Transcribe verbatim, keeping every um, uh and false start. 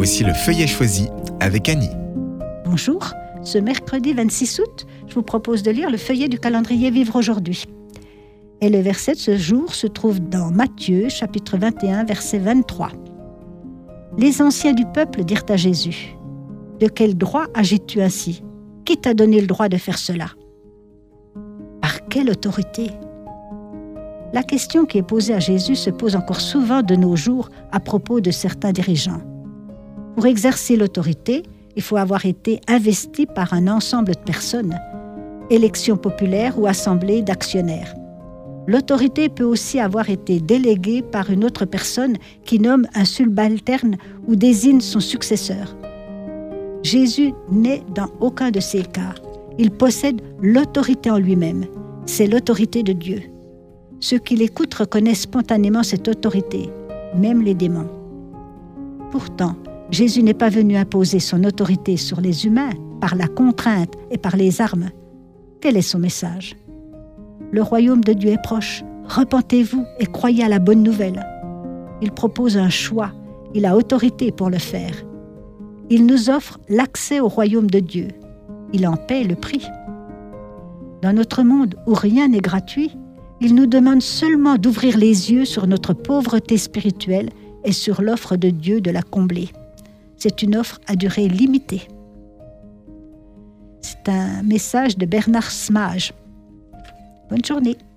Voici le feuillet choisi avec Annie. Bonjour, ce mercredi vingt-six août, je vous propose de lire le feuillet du calendrier Vivre aujourd'hui. Et le verset de ce jour se trouve dans Matthieu, chapitre vingt et un, verset vingt-trois. Les anciens du peuple dirent à Jésus : « De quel droit agis-tu ainsi ? Qui t'a donné le droit de faire cela ? Par quelle autorité ? » La question qui est posée à Jésus se pose encore souvent de nos jours à propos de certains dirigeants. Pour exercer l'autorité, il faut avoir été investi par un ensemble de personnes, élection populaire ou assemblée d'actionnaires. L'autorité peut aussi avoir été déléguée par une autre personne qui nomme un subalterne ou désigne son successeur. Jésus n'est dans aucun de ces cas. Il possède l'autorité en lui-même. C'est l'autorité de Dieu. Ceux qui l'écoutent reconnaissent spontanément cette autorité, même les démons. Pourtant, Jésus n'est pas venu imposer son autorité sur les humains par la contrainte et par les armes. Quel est son message ? Le royaume de Dieu est proche. Repentez-vous et croyez à la bonne nouvelle. Il propose un choix. Il a autorité pour le faire. Il nous offre l'accès au royaume de Dieu. Il en paie le prix. Dans notre monde où rien n'est gratuit, il nous demande seulement d'ouvrir les yeux sur notre pauvreté spirituelle et sur l'offre de Dieu de la combler. C'est une offre à durée limitée. C'est un message de Bernard Smage. Bonne journée.